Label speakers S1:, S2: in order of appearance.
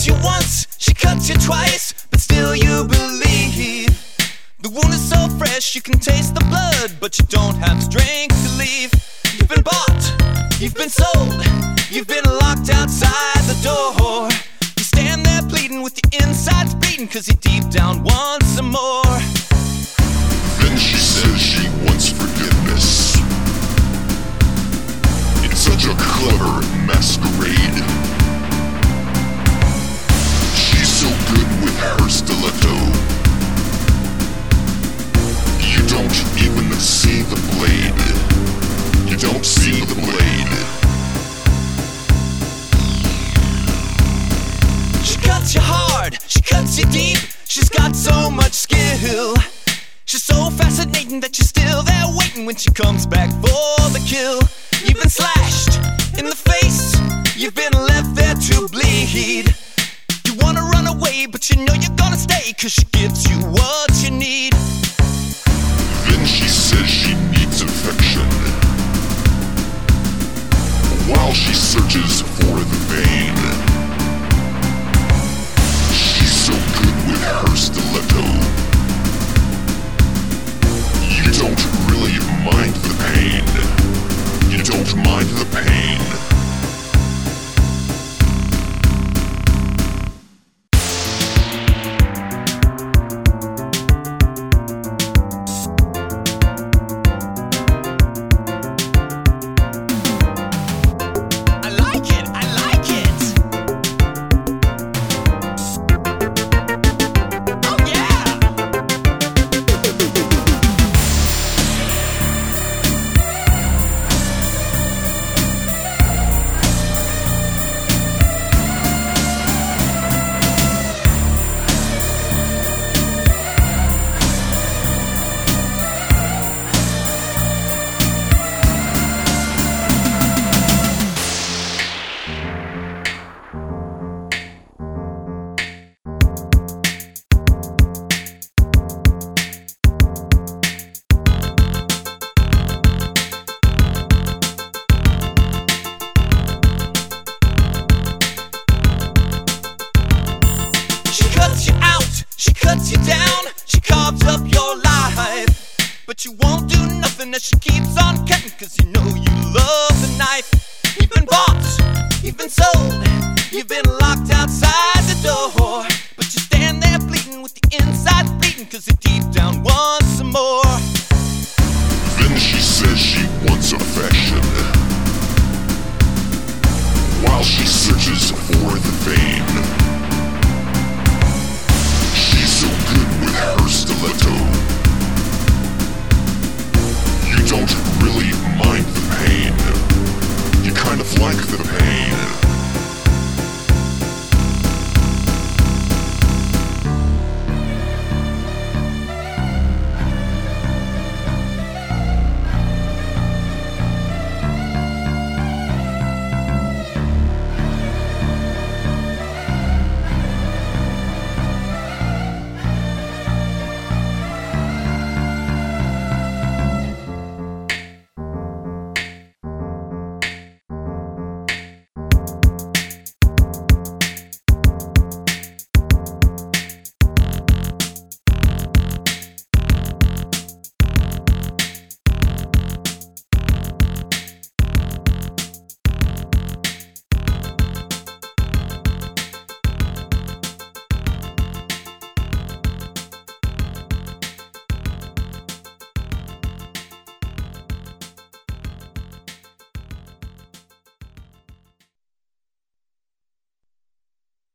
S1: cuts you once, she cuts you twice, but still you believe. The wound is so fresh you can taste the blood, but you don't have strength to leave. You've been bought, you've been sold, you've been locked outside the door. You stand there bleeding with your insides bleeding, cause you deep down want some more.
S2: Then she says she wants forgiveness. It's such a clever masquerade. She's so good with her stiletto. You don't even see the blade. You don't see the blade.
S1: She cuts you hard, she cuts you deep. She's got so much skill. She's so fascinating that you're still there waiting when she comes back for the kill. You've been slashed in the face, you've been left there to bleed. You wanna run away, but you know you're gonna stay, cause she gives you what you need.
S2: Then she says she needs affection, while she searches for